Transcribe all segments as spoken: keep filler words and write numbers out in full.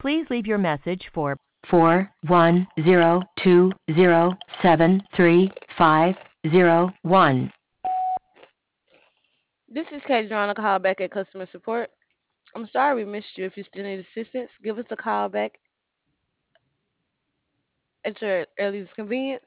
Please leave your message for four one zero two zero seven three five zero one. This is Katie drawing a call back at customer support. I'm sorry we missed you. If you still need assistance, give us a call back at your earliest convenience.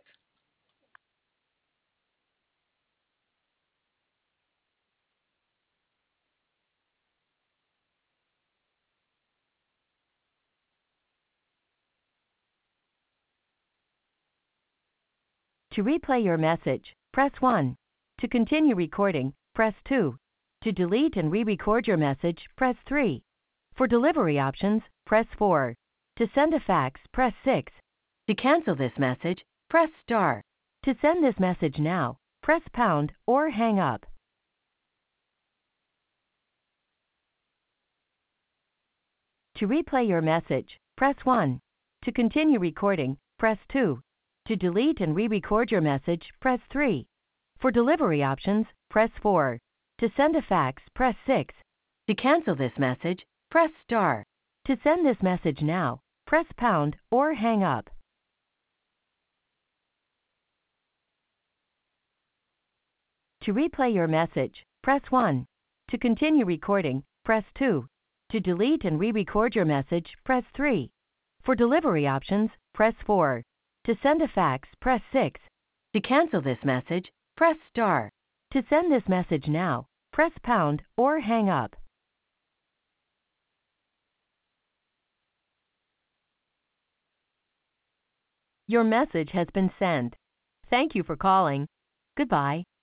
To replay your message, press one. To continue recording, press two. To delete and re-record your message, press three. For delivery options, press four. To send a fax, press six. To cancel this message, press star. To send this message now, press pound or hang up. To replay your message, press one. To continue recording, press two. To delete and re-record your message, press three. For delivery options, press four. To send a fax, press six. To cancel this message, press star. To send this message now, press pound or hang up. To replay your message, press one. To continue recording, press two. To delete and re-record your message, press three. For delivery options, press four. To send a fax, press six. To cancel this message, press star. To send this message now, press pound or hang up. Your message has been sent. Thank you for calling. Goodbye.